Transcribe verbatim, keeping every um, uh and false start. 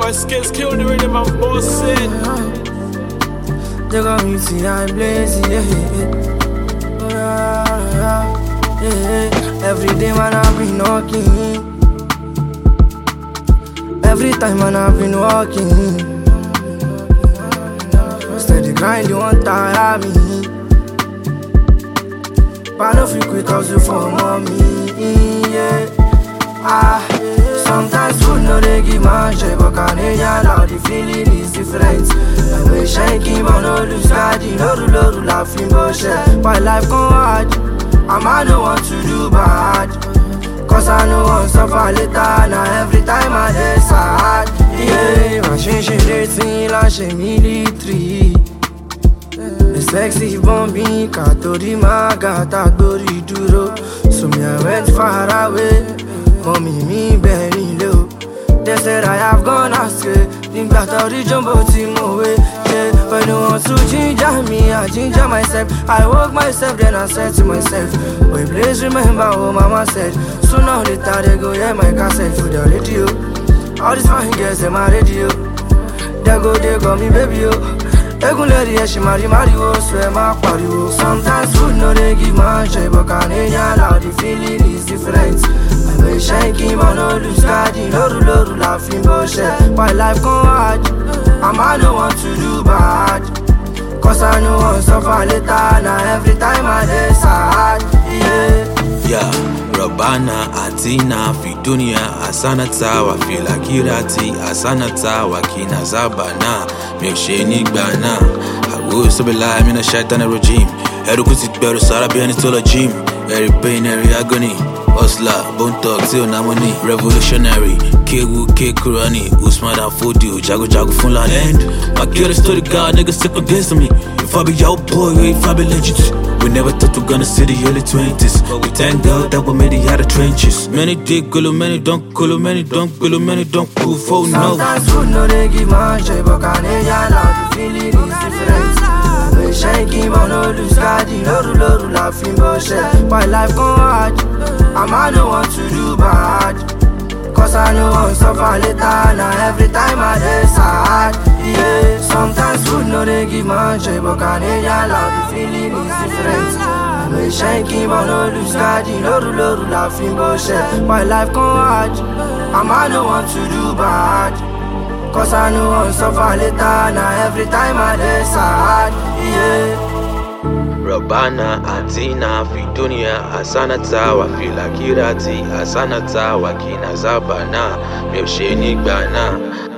My skills kill the rhythm, I'm bossing. They got me see I'm blazing, yeah, yeah, yeah, yeah. Every day man I've been knocking. Every time man I've been walking. Steady grind, you won't tire me. But no freak with us, you for mommy, yeah. Ah, sometimes food no they give man shit, but Canadian loud, the feeling is different. I wish I keep on no lose God, you know the Lord laughing bullshit. My life go hard, and I don't want to do bad, cause I know I'll suffer later. Now every time I decide, yeah, my change dates me like a military. The sexy bombing, Katori Magata Dori Duro. So me I went far away. Mommy, me very low. They said I have gone astray. Think that all the jumbo team away. Yeah, when you want to ginger me, I ginger myself. I walk myself, then I said to myself, boy, please remember what mama said. Sooner or later they go hear my cassette for the radio. All these fine girls in my radio. They go, they call me baby, yo. They gon' let the she marry, marry, oh, swear my party, oh. Sometimes food no they give man shit, but Canadian loud, the feeling is different. I wish I keep on no lose God, you know the Lord laughing bullshit. My life go hard, and I don't want to do bad, cause I know I'll suffer later. Now every time I decide, yeah. Yeah, Rabana, Atina, Fidunia, Asanata, Wafila Kirati, Asanata, Wakina Zabana, Milsheni Bana. I will so be lying in a shaitan regime. Erukusit better, Sarabian is still a gym. Every pain, every agony. Osla, Bone Talk, Till Namoni, Revolutionary, Kegu, K Kurani, Usman and Fodio, Jago Jago Funland. And my killer story, God, niggas stick against me. If I be your boy, if I be legit. We never thought we're gonna see the early twenties. We thank God that we made it out of trenches. Many dig, gulu, many don't, gulu, many don't, gulu, many don't, cool, for no. Sometimes food no they give man shit, but Canadian loud, the feeling is different. I wish I keep on no lose God, you know the Lord laughing bullshit. My life go hard, and I don't want to do bad, cause I know I'll suffer later. Now every time I decide, yeah. Sometimes food no they give man shit, but Canadian loud, the feeling is different. I wish I keep on no lose God, you know the Lord laughing bullshit. My life go hard, and I don't want to do bad, cause I know I'll suffer later. Now every time I decide, yeah. Rabana, Atina, Fidunia, Asanata, Wafila Kirati, Asanata, Wakina Zabana, Milsheni Bana.